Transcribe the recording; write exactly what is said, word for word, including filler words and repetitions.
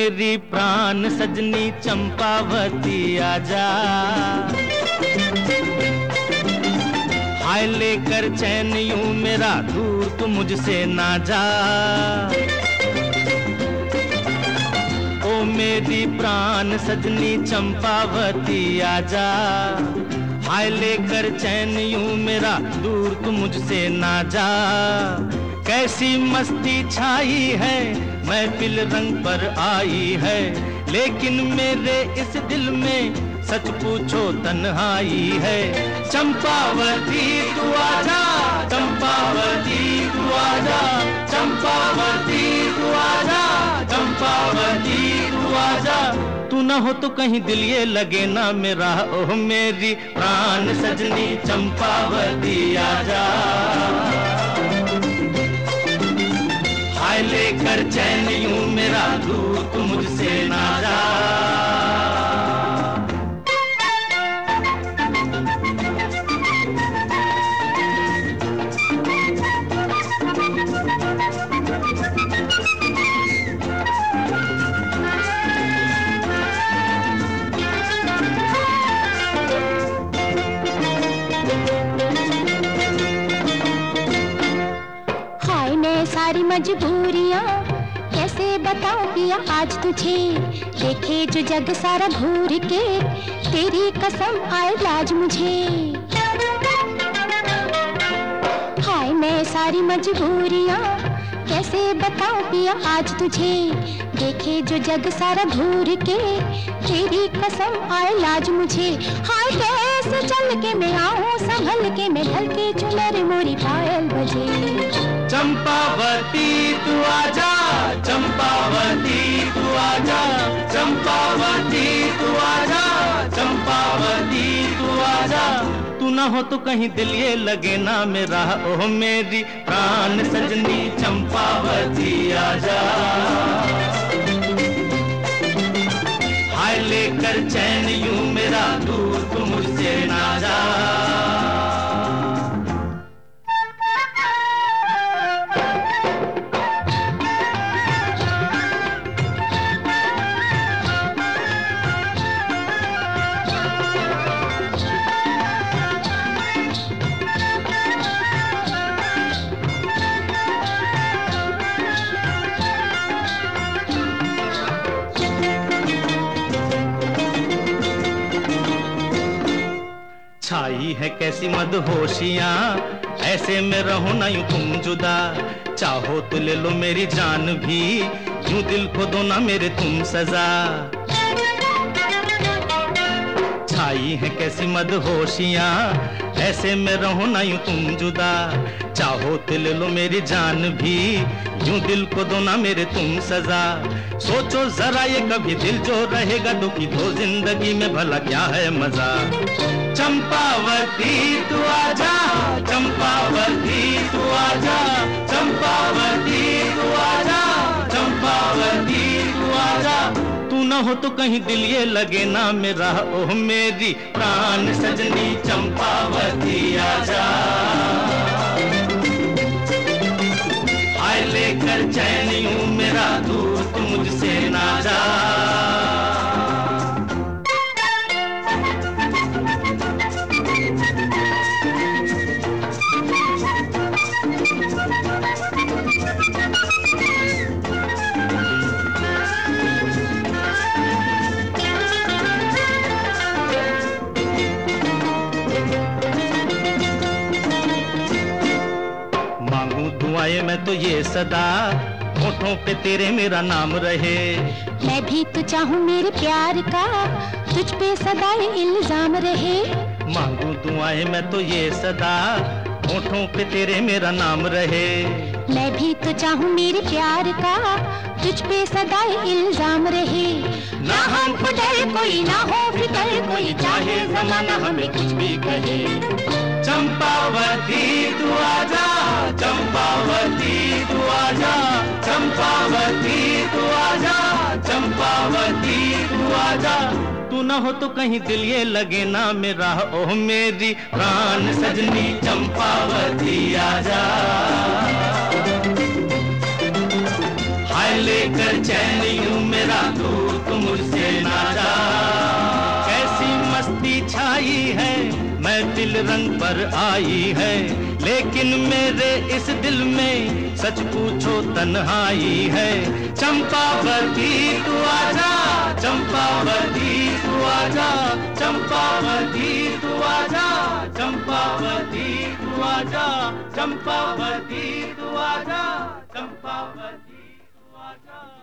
मेरी प्राण सजनी चंपावती आजा, हाय लेकर चैन यूं मेरा दूर तू मुझसे ना जा। ओ मेरी प्राण सजनी चंपावती आजा, हाय लेकर चैन यूं मेरा दूर तू मुझसे ना जा। कैसी मस्ती छाई है महफिल रंग पर आई है, लेकिन मेरे इस दिल में सच पूछो तन्हाई है। चंपावती तू आजा, चंपावती तू आजा, चंपावती तू आजा, चंपावती तू आजा। तू न हो तो कहीं दिल ये लगे ना मेरा, ओह मेरी प्राण सजनी चंपावती आजा, हाय लेकर चैन यूं मेरा दूर तू मुझसे ना जा। सारी मजबूरियां कैसे बताऊं पिया आज तुझे, देखे जो जग सारा घूर के तेरी कसम आए लाज मुझे। हाय मैं सारी मजबूरियां कैसे बताऊं पिया आज तुझे, देखे जो जग सारा घूर के तेरी कसम आए लाज मुझे। हाय कैसे चल के मैं आऊं संभल के मैं ढल के चुनर मोरी पायल बजे। चंपावती तू आजा, चंपावती तू आजा, चंपावती तू आजा, चंपावती तू आजा। तू ना हो तो कहीं दिल ये लगे ना मेरा, ओह मेरी प्राण सजनी चंपावती आजा, हाय लेकर चैन यूं मेरा दूर तू मुझसे ना जा। छाई है कैसी मदहोशियां ऐसे में रहो ना यूं तुम जुदा, चाहो तो ले लो मेरी जान भी यूं दिल को दो ना मेरे तुम सजा। छाई है कैसी मदहोशियां ऐसे में रहो ना यूं तुम जुदा, चाहो तो ले लो मेरी जान भी यूं दिल को दो ना मेरे तुम सजा। सोचो जरा ये कभी दिल जो रहेगा दुखी तो जिंदगी में भला क्या है मजा। चंपावती तू आजा, चंपावती तू आजा, चंपावती तू आजा, चंपावती तू आजा। तू न हो तो कहीं दिल ये लगे ना मेरा, ओह मेरी प्राण सजनी चंपावती आजा, हाय लेकर चैन यूं मेरा दूर तू मुझसे ना जा। दुआएं मैं तो ये सदा होठों पे तेरे मेरा नाम रहे। मैं भी तो चाहूँ मेरे प्यार का तुझ पे सदा ये इल्जाम रहे। मांगू दुआएं मैं तो ये सदा होठों पे तेरे मेरा नाम रहे। मैं भी तो चाहूँ मेरे प्यार का तुझ पे सदा ये इल्जाम रहे। ना हमको डर कोई ना हो फिक्र कोई, चाहे जमाना हमें कुछ भी कहे। चंपावती तू आजा, चंपावती तू आजा, चंपावती तू आजा, चंपावती तू आजा। तू न हो तो कहीं दिल ये लगे ना मेरा, ओह मेरी प्राण सजनी चंपावती आजा, हाय लेकर चैन यूं मेरा तू मुझसे ना जा। कैसी मस्ती छाई है, महफिल रंग पर आई है, लेकिन मेरे इस दिल में सच पूछो तन्हाई है। चंपावती तू आजा, चंपावती तू आजा, चंपावती तू आजा, चंपावती तू आजा, चंपावती तू आजा, चंपावती तू आजा।